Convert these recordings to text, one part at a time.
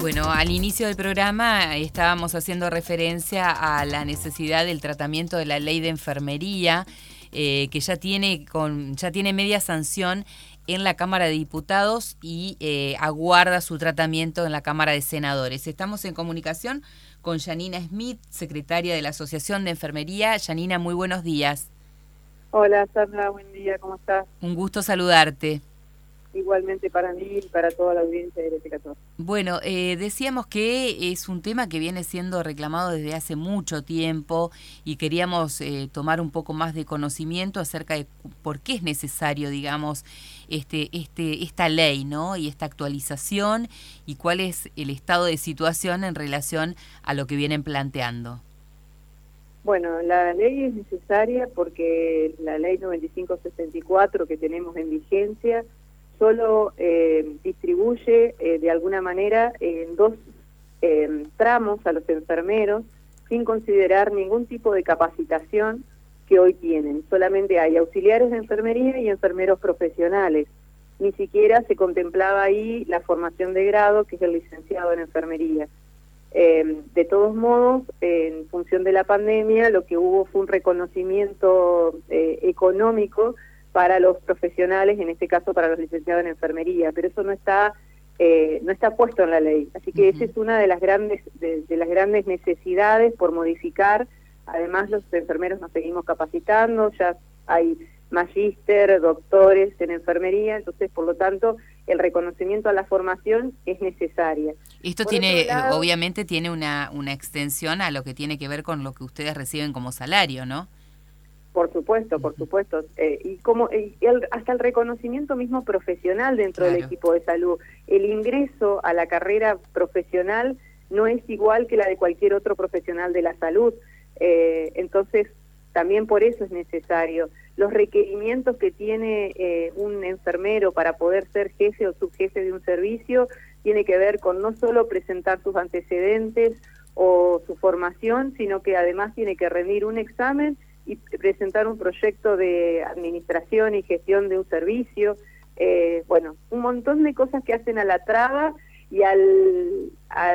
Bueno, al inicio del programa estábamos haciendo referencia a la necesidad del tratamiento de la ley de enfermería, que ya tiene media sanción en la Cámara de Diputados y aguarda su tratamiento en la Cámara de Senadores. Estamos en comunicación con Janina Smith, secretaria de la Asociación de Enfermería. Janina, muy buenos días. Hola, Sandra, buen día, ¿cómo estás? Un gusto saludarte. Igualmente para mí y para toda la audiencia de LT14. Bueno, decíamos que es un tema que viene siendo reclamado desde hace mucho tiempo y queríamos tomar un poco más de conocimiento acerca de por qué es necesario, digamos, esta ley, ¿no? Y esta actualización y cuál es el estado de situación en relación a lo que vienen planteando. Bueno, la ley es necesaria porque la ley 9564 que tenemos en vigencia solo distribuye de alguna manera en dos tramos a los enfermeros sin considerar ningún tipo de capacitación que hoy tienen. Solamente hay auxiliares de enfermería y enfermeros profesionales. Ni siquiera se contemplaba ahí la formación de grado, que es el licenciado en enfermería. De todos modos, en función de la pandemia, lo que hubo fue un reconocimiento económico para los profesionales, en este caso para los licenciados en enfermería, pero eso no está puesto en la ley. Así que esa es una de las grandes necesidades por modificar. Además, los enfermeros nos seguimos capacitando, ya hay magíster, doctores en enfermería, entonces, por lo tanto, el reconocimiento a la formación es necesaria. Esto obviamente tiene una extensión a lo que tiene que ver con lo que ustedes reciben como salario, ¿no? Por supuesto, por supuesto. Hasta el reconocimiento mismo profesional dentro del equipo de salud. El ingreso a la carrera profesional no es igual que la de cualquier otro profesional de la salud. Entonces, también por eso es necesario. Los requerimientos que tiene un enfermero para poder ser jefe o subjefe de un servicio tiene que ver con no solo presentar sus antecedentes o su formación, sino que además tiene que rendir un examen y presentar un proyecto de administración y gestión de un servicio. Bueno, un montón de cosas que hacen a la traba y al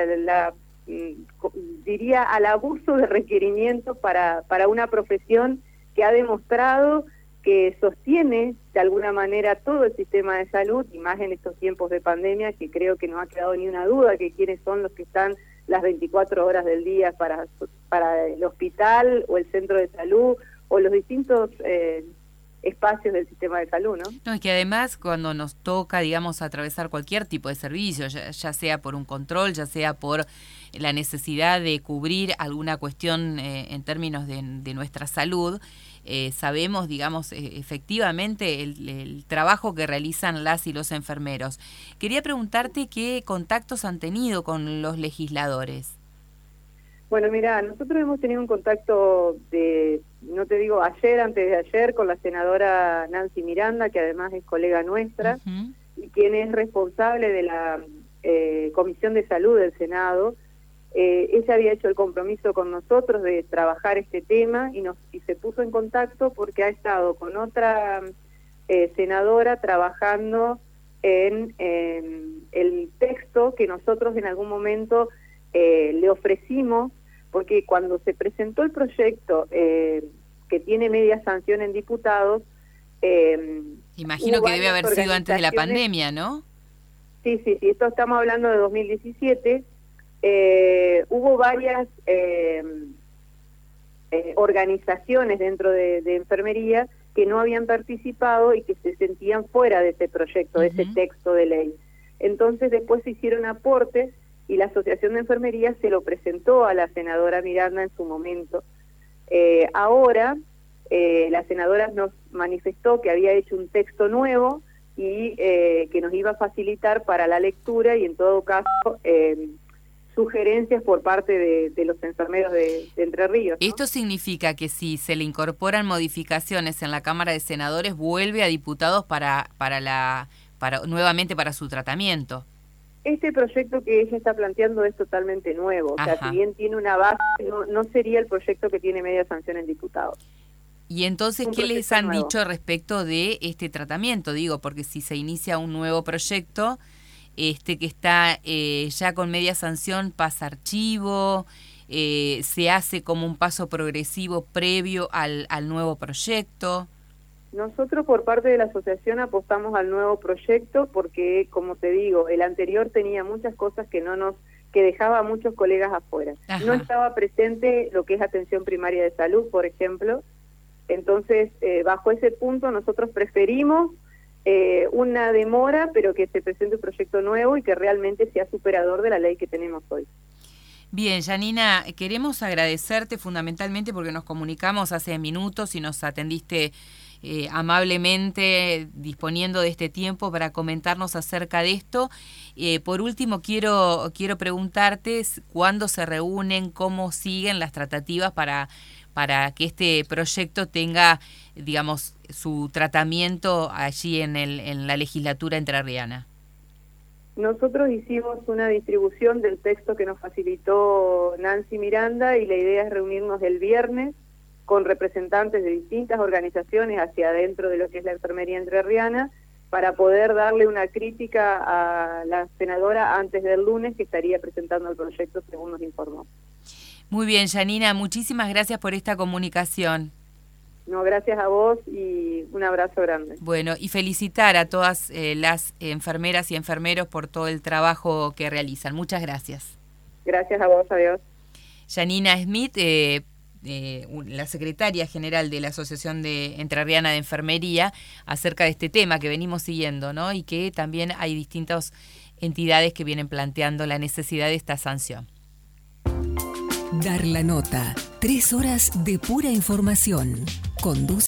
abuso de requerimientos para una profesión que ha demostrado que sostiene de alguna manera todo el sistema de salud, y más en estos tiempos de pandemia, que creo que no ha quedado ni una duda que quiénes son los que están las 24 horas del día para el hospital o el centro de salud o los distintos espacios del sistema de salud, ¿no? No, y que además cuando nos toca, digamos, atravesar cualquier tipo de servicio, ya sea por un control, ya sea por la necesidad de cubrir alguna cuestión en términos de nuestra salud, sabemos, digamos, efectivamente el trabajo que realizan las y los enfermeros. Quería preguntarte qué contactos han tenido con los legisladores. Bueno, mira, nosotros hemos tenido un contacto no te digo ayer, antes de ayer, con la senadora Nancy Miranda, que además es colega nuestra, y quien es responsable de la Comisión de Salud del Senado. Ella había hecho el compromiso con nosotros de trabajar este tema y se puso en contacto porque ha estado con otra senadora trabajando en el texto que nosotros en algún momento le ofrecimos, porque cuando se presentó el proyecto que tiene media sanción en diputados, imagino que debe haber sido antes de la pandemia, ¿no? Sí, esto estamos hablando de 2017. Hubo varias organizaciones dentro de enfermería que no habían participado y que se sentían fuera de ese proyecto, de ese texto de ley. Entonces después se hicieron aportes y la Asociación de Enfermería se lo presentó a la senadora Miranda en su momento. Ahora la senadora nos manifestó que había hecho un texto nuevo y que nos iba a facilitar para la lectura y en todo caso sugerencias por parte de los enfermeros de Entre Ríos, ¿no? Esto significa que si se le incorporan modificaciones en la Cámara de Senadores, vuelve a diputados nuevamente para su tratamiento. Este proyecto que ella está planteando es totalmente nuevo. O sea, si bien tiene una base, no sería el proyecto que tiene media sanción en diputados. Y entonces, ¿qué les han dicho respecto de este tratamiento? Digo, porque si se inicia un nuevo proyecto, que está ya con media sanción pasa a archivo, se hace como un paso progresivo previo al nuevo proyecto? Nosotros por parte de la asociación apostamos al nuevo proyecto porque, como te digo, el anterior tenía muchas cosas que dejaba a muchos colegas afuera. Ajá. No estaba presente lo que es atención primaria de salud, por ejemplo. Entonces, bajo ese punto nosotros preferimos una demora, pero que se presente un proyecto nuevo y que realmente sea superador de la ley que tenemos hoy. Bien, Janina, queremos agradecerte fundamentalmente porque nos comunicamos hace minutos y nos atendiste amablemente disponiendo de este tiempo para comentarnos acerca de esto. Por último, quiero preguntarte cuándo se reúnen, cómo siguen las tratativas para que este proyecto tenga, digamos, su tratamiento allí en la legislatura entrerriana. Nosotros hicimos una distribución del texto que nos facilitó Nancy Miranda y la idea es reunirnos el viernes con representantes de distintas organizaciones hacia adentro de lo que es la enfermería entrerriana para poder darle una crítica a la senadora antes del lunes que estaría presentando el proyecto según nos informó. Muy bien, Janina, muchísimas gracias por esta comunicación. No, gracias a vos y un abrazo grande. Bueno, y felicitar a todas las enfermeras y enfermeros por todo el trabajo que realizan. Muchas gracias. Gracias a vos, adiós. Janina Smith, la secretaria general de la Asociación Entrerriana de Enfermería, acerca de este tema que venimos siguiendo, ¿no? Y que también hay distintas entidades que vienen planteando la necesidad de esta sanción. Dar la nota. 3 horas de pura información. Conduce